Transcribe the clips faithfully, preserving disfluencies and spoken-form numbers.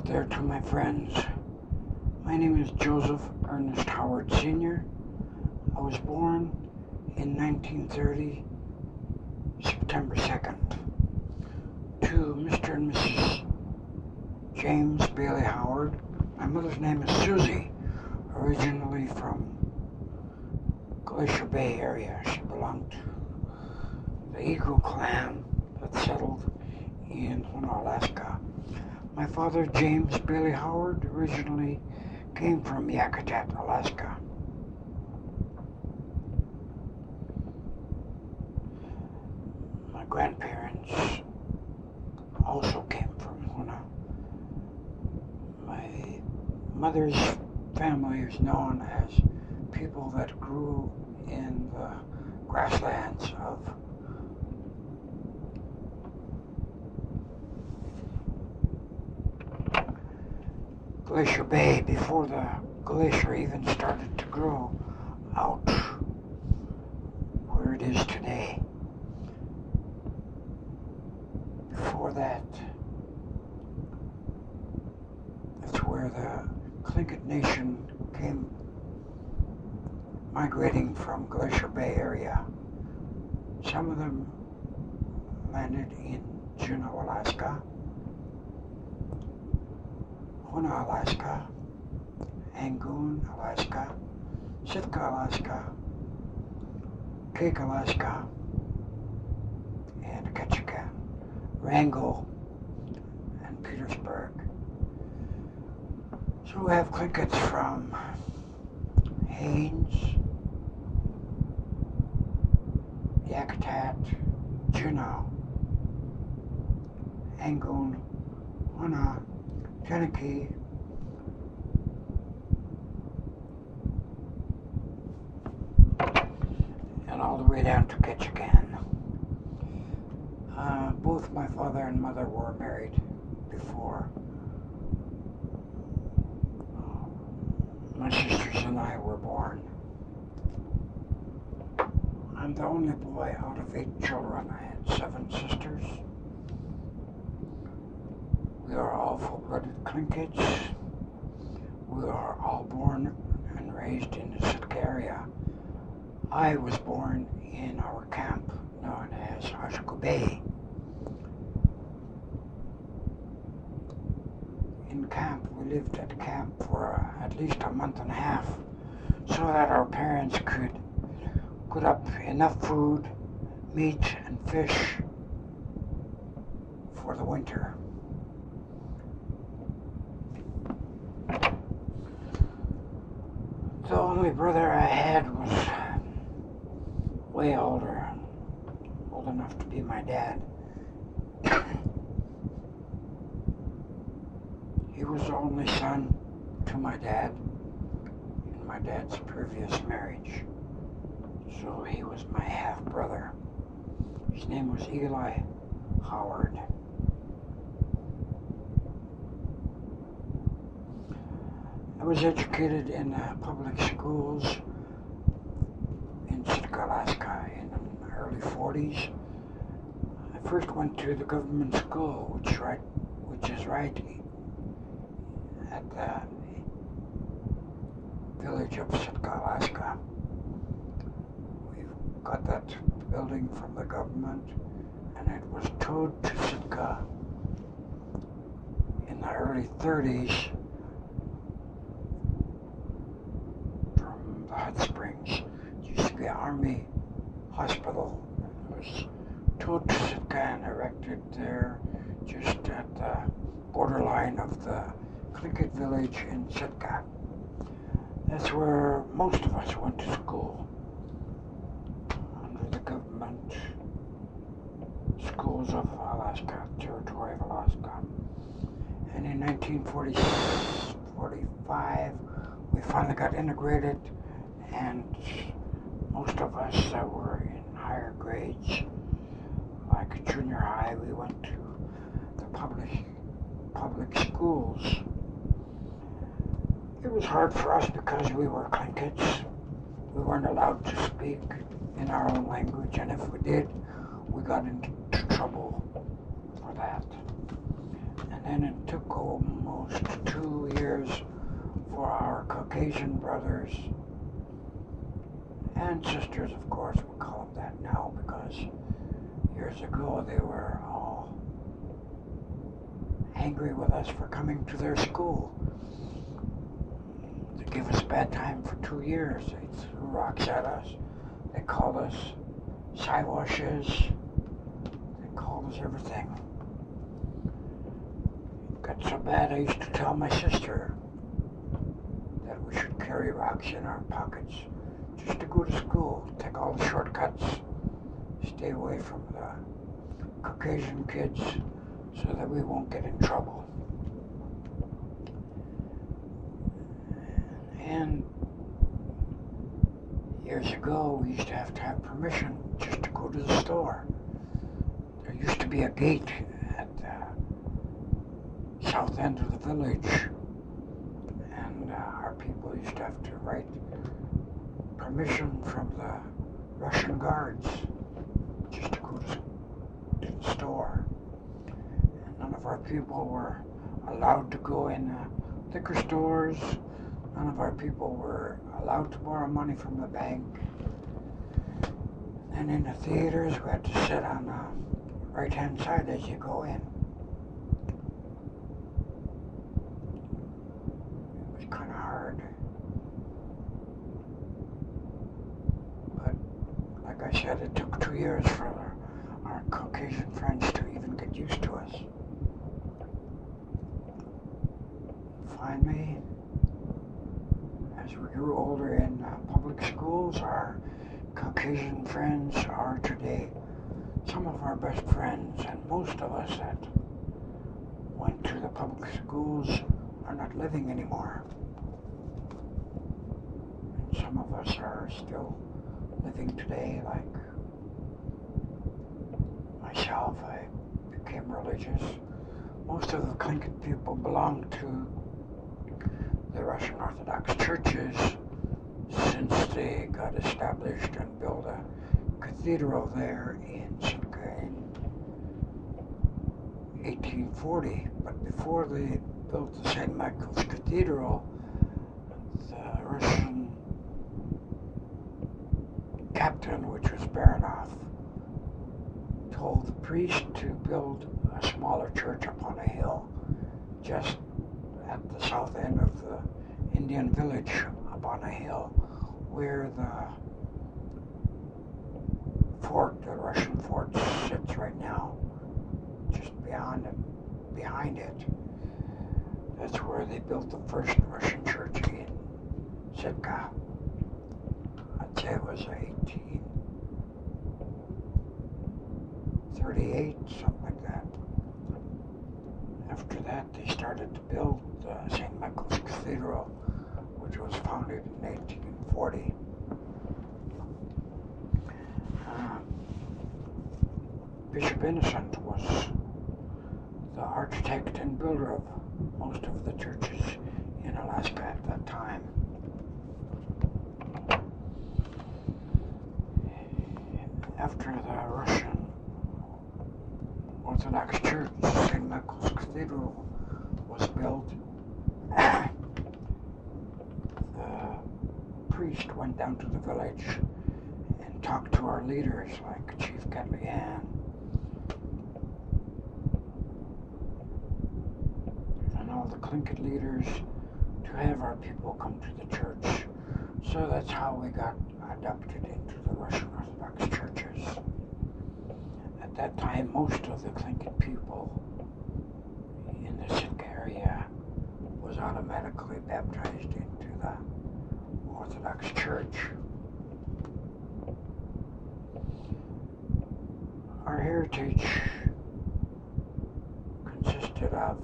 there to my friends. My name is Joseph Ernest Howard Senior I was born in nineteen thirty, September second, to Mister and Missus James Bailey Howard. My mother's name is Susie, originally from Glacier Bay area. She belonged to the Eagle clan that settled in Hoonah, Alaska. My father, James Bailey Howard, originally came from Yakutat, Alaska. My grandparents also came from Hoonah. My mother's family is known as people that grew in the grasslands of Glacier Bay before the glacier even started to grow out where it is today. Before that, that's where the Tlingit Nation came migrating from Glacier Bay area. Some of them landed in Juneau, Alaska, Hoonah, Alaska, Angoon, Alaska, Sitka, Alaska, Cake, Alaska, and Ketchikan, Wrangell, and Petersburg. So we have Tlinkits from Haines, Yakutat, Juneau, Angoon, Hoonah, Chenectadi, and all the way down to Ketchikan. Uh, both my father and mother were married before my sisters and I were born. I'm the only boy out of eight children. I had seven sisters. We are all full-blooded Tlinkits. We are all born and raised in the Sitka area. I was born in our camp known as Ashko Bay. In camp, we lived at camp for uh, at least a month and a half so that our parents could put up enough food, meat, and fish for the winter. The only brother I had was way older, old enough to be my dad. He was the only son to my dad in my dad's previous marriage. So he was my half-brother. His name was Eli Howard. I was educated in uh, public schools in Sitka, Alaska in the early forties. I first went to the government school, which, right, which is right at the village of Sitka, Alaska. We got that building from the government, and it was towed to Sitka in the early thirties. Hot Springs. It used to be an Army hospital. It was towed to Sitka and erected there just at the borderline of the Tlingit village in Sitka. That's where most of us went to school, under the government schools of Alaska, Territory of Alaska. And in nineteen forty-five, we finally got integrated, and most of us that were in higher grades, like junior high, we went to the public public schools. It was hard for us because we were Tlinkits. We weren't allowed to speak in our own language, and if we did, we got into trouble for that. And then it took almost two years for our Caucasian brothers and sisters, of course, we call them that now, because years ago they were all angry with us for coming to their school. They gave us a bad time for two years. They threw rocks at us. They called us Siwashes. They called us everything. It got so bad I used to tell my sister that we should carry rocks in our pockets just to go to school, take all the shortcuts, stay away from the Caucasian kids so that we won't get in trouble. And years ago, we used to have to have permission just to go to the store. There used to be a gate at the south end of the village, and uh, our people used to have to write permission from the Russian guards just to go to, to the store. And none of our people were allowed to go in uh, liquor stores. None of our people were allowed to borrow money from the bank. And in the theaters, we had to sit on the right-hand side as you go in. It was kind of hard. But like I said, it took two years for our, our Caucasian friends to even get used to us. Finally, as we grew older in uh, public schools, our Caucasian friends are today some of our best friends, and most of us that went to the public schools are not living anymore. And some of us are still living today, like myself. I became religious. Most of the Tlingit people belong to the Russian Orthodox churches since they got established and built a cathedral there in Sitka in eighteen forty. But before they built the Saint Michael's Cathedral, the Russian captain, which was Baranov, told the priest to build a smaller church up on a hill just at the south end of the Indian village, up on a hill where the fort, the Russian fort, sits right now, just beyond it, behind it. That's where they built the first Russian church in Sitka. I'd say it was eighteen thirty-eight, something like that. After that, they started to build uh, Saint Michael's Cathedral, which was founded in eighteen forty. Uh, Bishop Innocent was the architect and builder of most of the churches in Alaska at that time. After the Russian Orthodox Church, Saint Michael's Cathedral, was built, the priest went down to the village and talked to our leaders like Chief Ketlian and all the Tlingit leaders to have our people come to the church. So that's how we got adopted into the Russian Orthodox churches. At that time, most of the Tlingit people in the Sitka area was automatically baptized into the Orthodox Church. Our heritage consisted of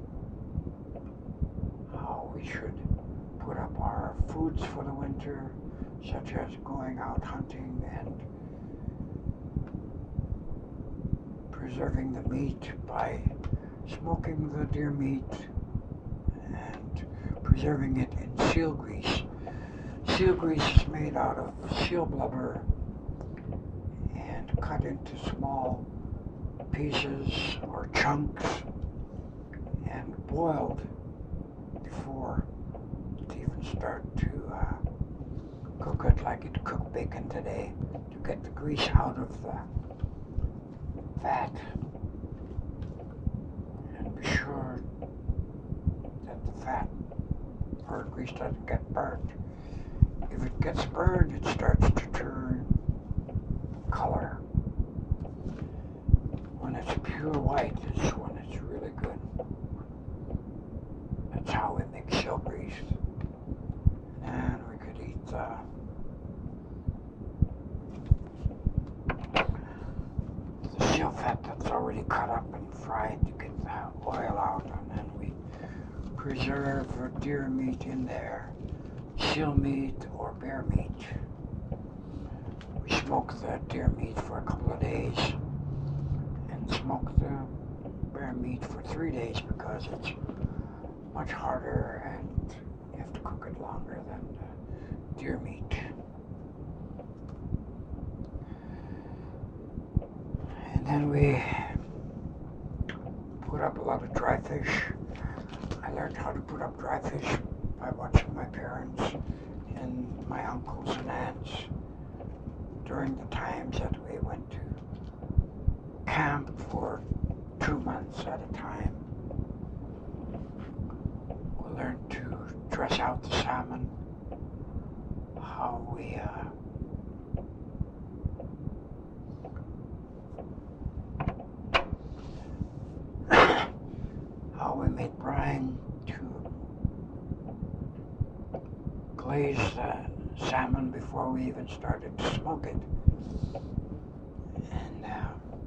how we should put up our foods for the winter, such as going out hunting and preserving the meat by smoking the deer meat and preserving it in seal grease. Seal grease is made out of seal blubber and cut into small pieces or chunks and boiled before to even start to uh, cook it like you'd cook bacon today, to get the grease out of the fat and be sure that the fat or grease doesn't get burnt. If it gets burned, it starts to turn color. When it's pure white is when it's really good. That's how we make shell grease. And we could eat the the shell fat that's already cut up and fried to get the oil out, and then we preserve deer meat in there, shill meat or bear meat. We smoke the deer meat for a couple of days and smoke the bear meat for three days because it's much harder and you have to cook it longer than the deer meat. And then we put up a lot of dry fish. I learned how to put up dry fish by watching my parents and my uncles and aunts during the times that we went to camp for two months at a time. We learned to dress out the salmon, how we uh, how we made brine to glaze the salmon before we even started to smoke it. And uh,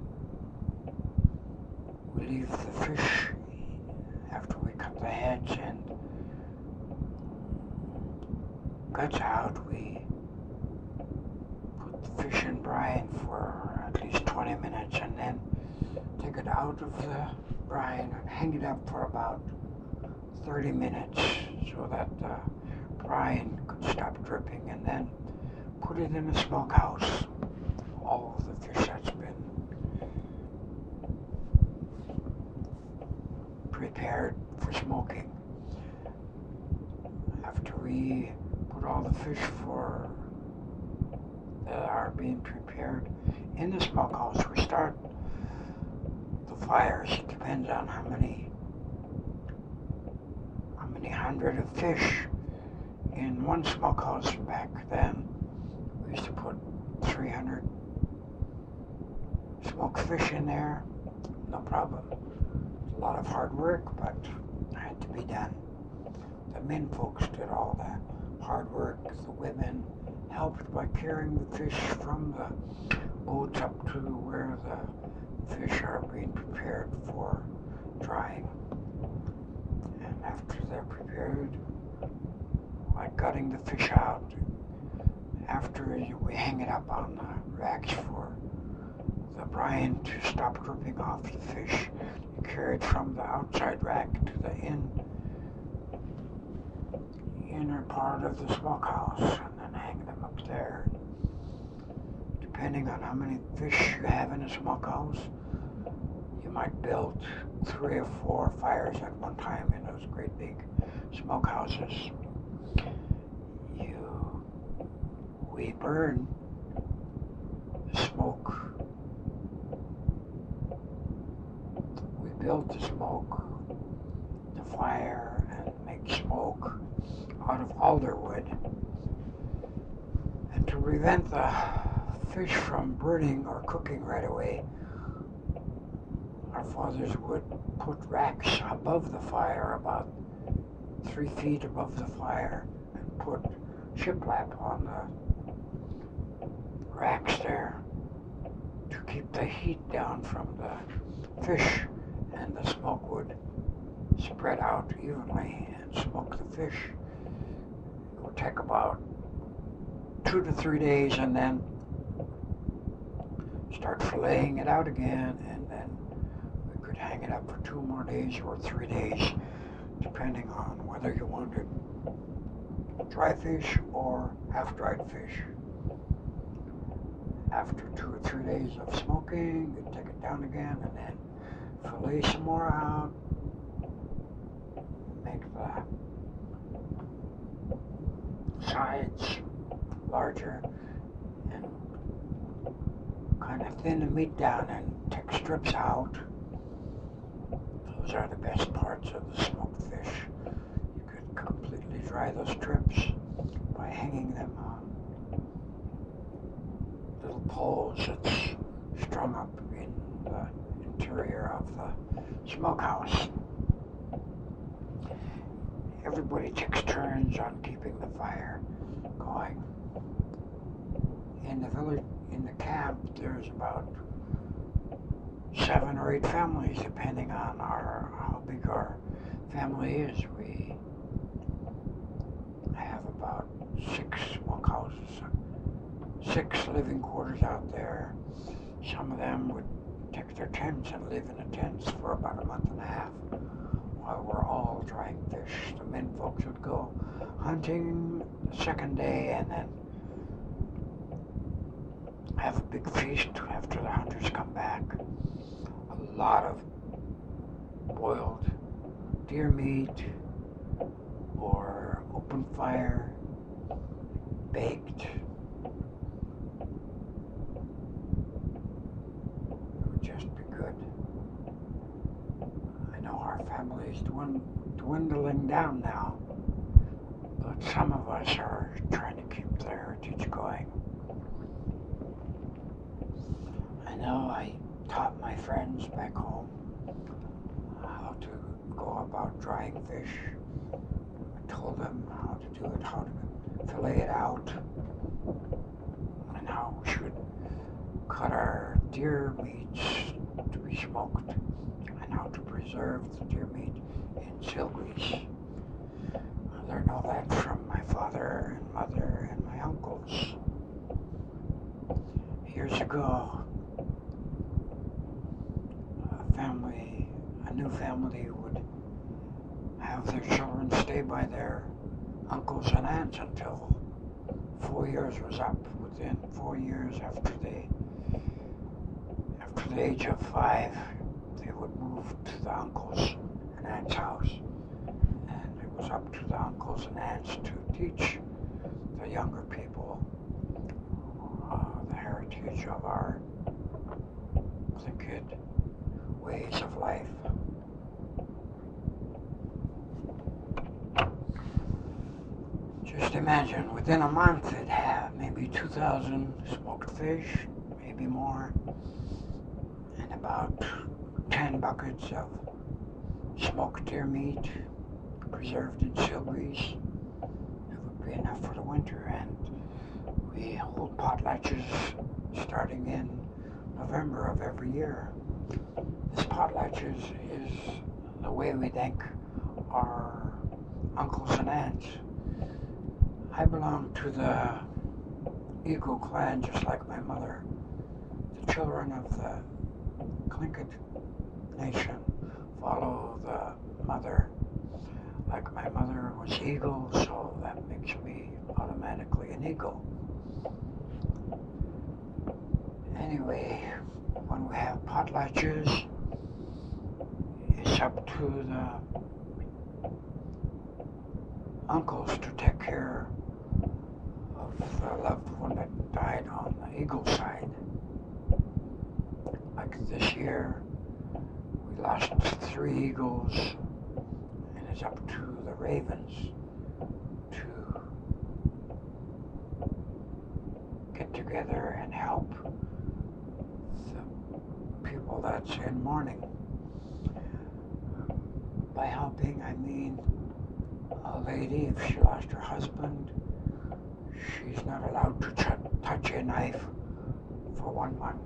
we leave the fish after we cut the heads and guts out. We put the fish in brine for at least twenty minutes and then take it out of the brine and hang it up for about thirty minutes so that the brine could stop dripping, and then put it in a smokehouse. All of the fish that's been prepared for smoking. After we put all the fish for that are being prepared in the smokehouse, we start the fires. It depends on how many how many hundred of fish in one smokehouse. Back then we used to put three hundred smoked fish in there, no problem. A lot of hard work, but it had to be done. The men folks did all the hard work. The women helped by carrying the fish from the boats up to where the fish are being prepared for drying. And after they're prepared, like gutting the fish out, after we hang it up on the racks for the brine to stop dripping off the fish, you carry it from the outside rack to the in, inner part of the smokehouse and then hang them up there. Depending on how many fish you have in a smokehouse, you might build three or four fires at one time in those great big smokehouses. You, we burn the smoke. We build the smoke, the fire, and make smoke out of alder wood. And to prevent the fish from burning or cooking right away, our fathers would put racks above the fire, about three feet above the fire, and put shiplap on the racks there to keep the heat down from the fish, and the smoke would spread out evenly and smoke the fish. It would take about two to three days, and then start filleting it out again, and then we could hang it up for two more days or three days, depending on whether you wanted dry fish or half-dried fish. After two or three days of smoking, you take it down again and then fillet some more out, make the sides larger and kind of thin the meat down and take strips out. Those are the best parts of the smoked fish. You could completely dry those strips by hanging them on little poles that's strung up in the interior of the smokehouse. Everybody takes turns on keeping the fire going. In the village, in the camp, there's about seven or eight families, depending on our how big our family is. We have about six smokehouses, six living quarters out there. Some of them would take their tents and live in the tents for about a month and a half while we're all drying fish. The men folks would go hunting the second day and then have a big feast after the hunters come back. A lot of boiled deer meat or open fire, baked. It would just be good. I know our family is dwindling down now, but some of us are trying to keep the heritage going. I know I taught my friends back home how to go about drying fish. I told them how to do it, how to fillet it out, and how we should cut our deer meats to be smoked, and how to preserve the deer meat in seal grease. I learned all that from my father and mother and my uncles. Years ago, family, a new family would have their children stay by their uncles and aunts until four years was up. Within four years after they, after the age of five, they would move to the uncles and aunts' house. And it was up to the uncles and aunts to teach the younger people uh, the heritage of our Tlingit ways of life. Just imagine, within a month it'd have maybe two thousand smoked fish, maybe more, and about ten buckets of smoked deer meat preserved in seal grease. It would be enough for the winter, and we hold potlatches starting in November of every year. This potlatches is the way we thank our uncles and aunts. I belong to the Eagle clan, just like my mother. The children of the Tlingit nation follow the mother. Like my mother was Eagle, so that makes me automatically an Eagle. Anyway, when we have potlatches, it's up to the uncles to take care of the loved one that died on the Eagle side. Like this year, we lost three eagles, and it's up to the ravens to get together and help the people that's in mourning. By helping, I mean a lady, if she lost her husband, she's not allowed to ch- touch a knife for one month.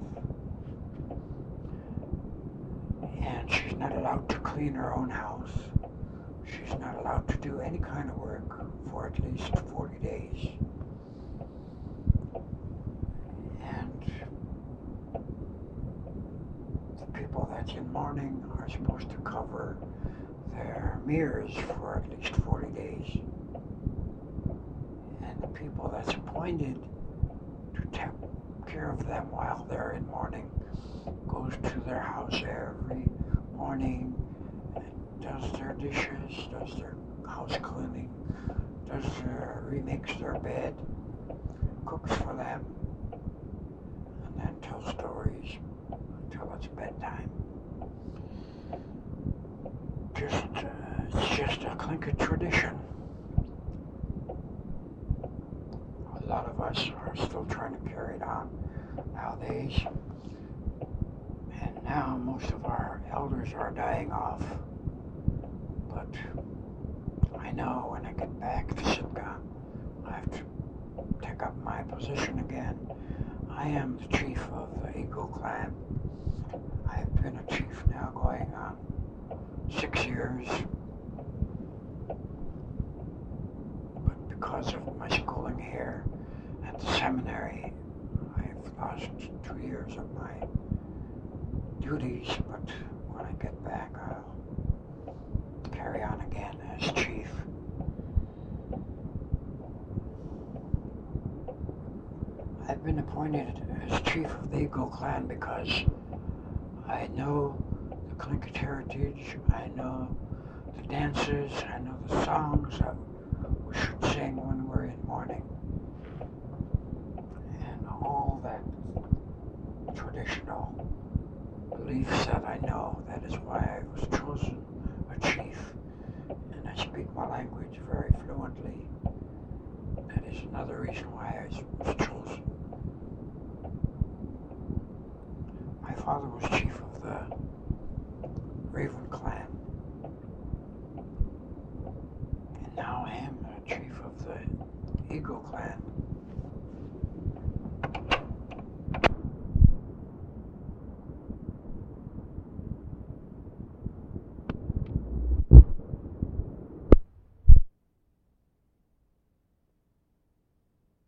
And she's not allowed to clean her own house. She's not allowed to do any kind of work for at least forty days. And the people that's in mourning are supposed to cover their mirrors for at least forty days. And the people that's appointed to take care of them while they're in mourning goes to their house every morning and does their dishes, does their house cleaning, does their, remakes their bed, cooks for them, and then tells stories until it's bedtime. Just, uh, it's just a Tlingit tradition. A lot of us are still trying to carry it on nowadays. And now most of our elders are dying off. But I know when I get back to Sitka, I have to take up my position again. I am the chief of the Eagle clan. I've been a chief now going on six years. But because of my schooling here at the seminary, I've lost two years of my duties, but when I get back, I'll carry on again as chief. I've been appointed as chief of the Eagle clan because I know the Tlingit heritage, I know the dances, I know the songs that we should sing when we're in mourning, and all that traditional beliefs that I know. That is why I was chosen a chief, and I speak my language very fluently. That is another reason why I was chosen. My father was chief of the Raven clan, and now I am the chief of the Eagle clan.